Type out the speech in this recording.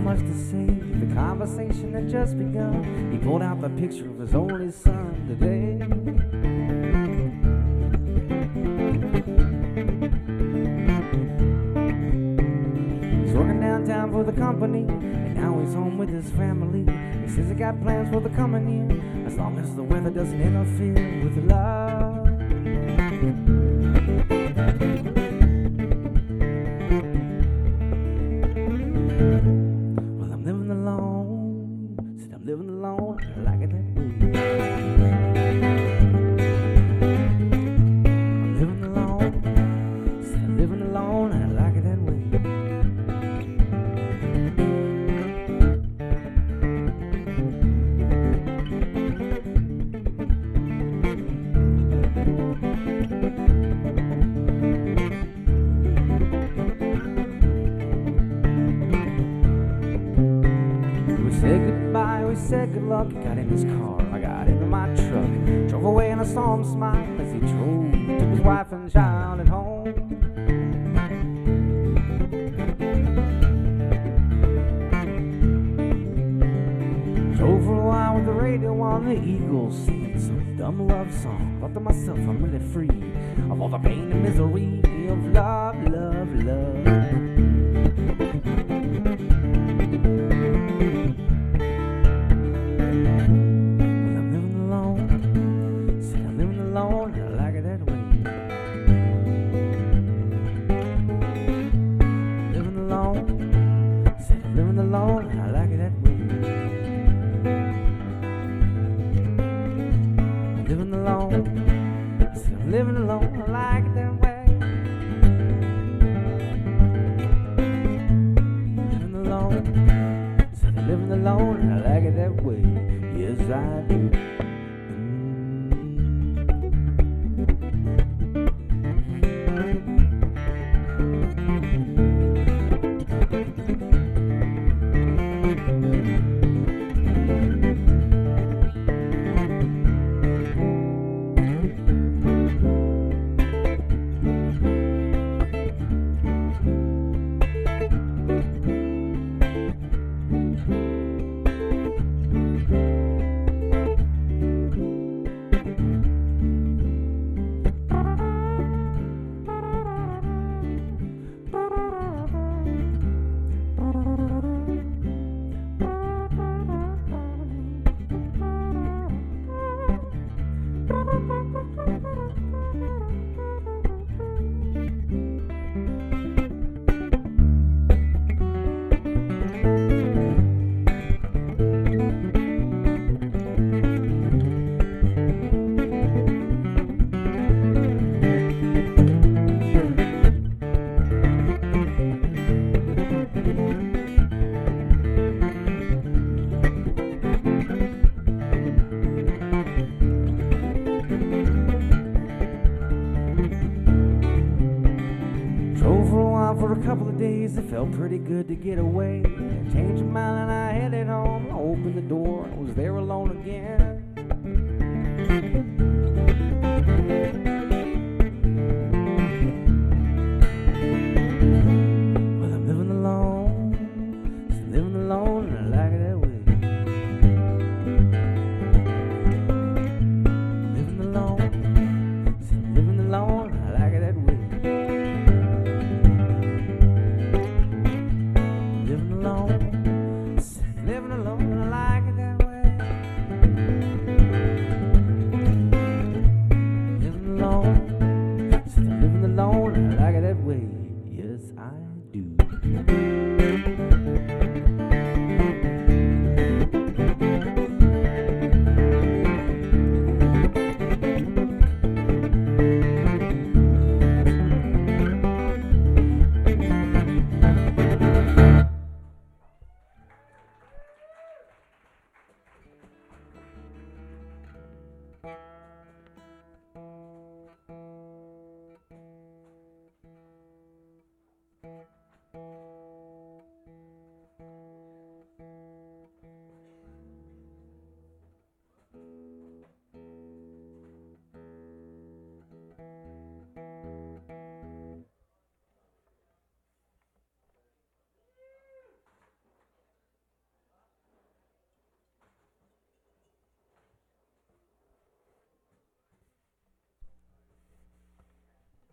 much to say. The conversation had just begun. He pulled out the picture of his only son today. He's working downtown for the company, and now he's home with his family. He says he got plans for the coming year, as long as the weather doesn't interfere with love. Well, I'm living alone. Said I'm living alone, I like it that way. I'm living alone. Said I'm living alone, and I like it that way. We said goodbye, we said good luck. He got in his car, I got into my truck. Drove away and I saw him smile as he drove. Took his wife and child at home. Drove for a while with the radio on, the Eagles singing some dumb love song. Thought to myself, I'm really free of all the pain and misery of love, love, love. Well, I'm living alone. Said I'm living alone, and I like it that way. Living alone. Said I'm living alone, and I like it that way. Living alone. Said I'm living alone, I like it that way. Living alone. Said I'm living alone, and I like it that way. Yes, I do. Drove for a while for a couple of days. It felt pretty good to get away. Changed my mind and I headed home. I opened the door, I was there alone again.